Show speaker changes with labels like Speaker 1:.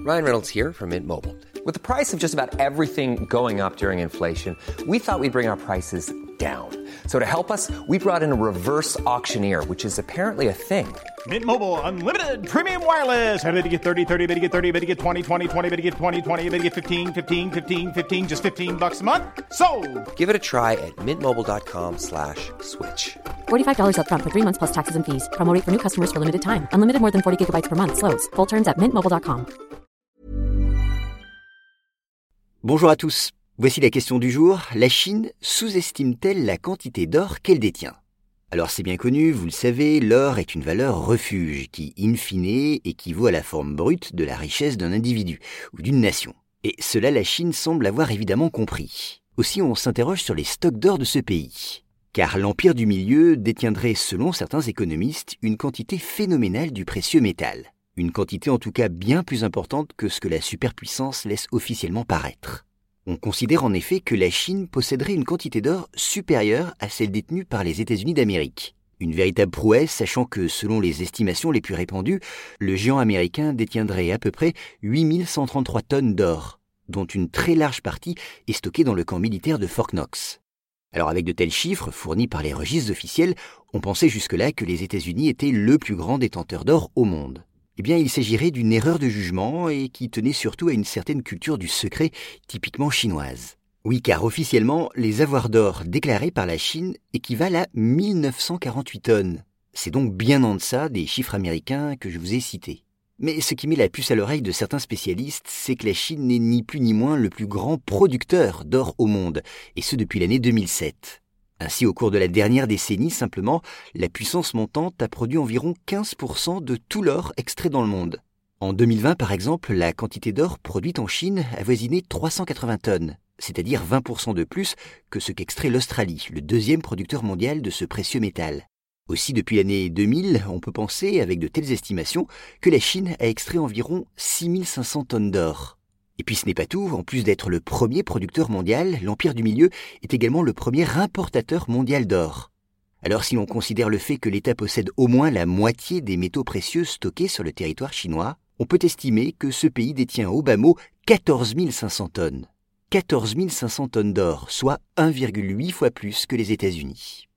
Speaker 1: Ryan Reynolds here from Mint Mobile. With the price of just about everything going up during inflation, we thought we'd bring our prices down. So to help us, we brought in a reverse auctioneer, which is apparently a thing.
Speaker 2: Mint Mobile Unlimited Premium Wireless. How to get 30, 30, bit to get 30, bit to get 20, 20, 20, bit to get 20, 20, bit to get 15, 15, 15, 15, just $15 a month? Sold!
Speaker 1: Give it a try at mintmobile.com/switch.
Speaker 3: $45 up front for 3 months plus taxes and fees. Promo rate for new customers for limited time. Unlimited more than 40 gigabytes per month. Slows full terms at mintmobile.com.
Speaker 4: Bonjour à tous. Voici la question du jour. La Chine sous-estime-t-elle la quantité d'or qu'elle détient ? Alors c'est bien connu, vous le savez, l'or est une valeur refuge qui, in fine, équivaut à la forme brute de la richesse d'un individu ou d'une nation. Et cela, la Chine semble avoir évidemment compris. Aussi, on s'interroge sur les stocks d'or de ce pays. Car l'Empire du Milieu détiendrait, selon certains économistes, une quantité phénoménale du précieux métal. Une quantité en tout cas bien plus importante que ce que la superpuissance laisse officiellement paraître. On considère en effet que la Chine posséderait une quantité d'or supérieure à celle détenue par les États-Unis d'Amérique. Une véritable prouesse, sachant que selon les estimations les plus répandues, le géant américain détiendrait à peu près 8133 tonnes d'or, dont une très large partie est stockée dans le camp militaire de Fort Knox. Alors avec de tels chiffres, fournis par les registres officiels, on pensait jusque-là que les États-Unis étaient le plus grand détenteur d'or au monde. Eh bien, il s'agirait d'une erreur de jugement et qui tenait surtout à une certaine culture du secret typiquement chinoise. Oui, car officiellement, les avoirs d'or déclarés par la Chine équivalent à 1948 tonnes. C'est donc bien en deçà des chiffres américains que je vous ai cités. Mais ce qui met la puce à l'oreille de certains spécialistes, c'est que la Chine n'est ni plus ni moins le plus grand producteur d'or au monde, et ce depuis l'année 2007. Ainsi, au cours de la dernière décennie, simplement, la puissance montante a produit environ 15% de tout l'or extrait dans le monde. En 2020, par exemple, la quantité d'or produite en Chine avoisinait 380 tonnes, c'est-à-dire 20% de plus que ce qu'extrait l'Australie, le deuxième producteur mondial de ce précieux métal. Aussi, depuis l'année 2000, on peut penser, avec de telles estimations, que la Chine a extrait environ 6500 tonnes d'or. Et puis ce n'est pas tout, en plus d'être le premier producteur mondial, l'Empire du Milieu est également le premier importateur mondial d'or. Alors si l'on considère le fait que l'État possède au moins la moitié des métaux précieux stockés sur le territoire chinois, on peut estimer que ce pays détient au bas mot 14 500 tonnes. 14 500 tonnes d'or, soit 1,8 fois plus que les États-Unis.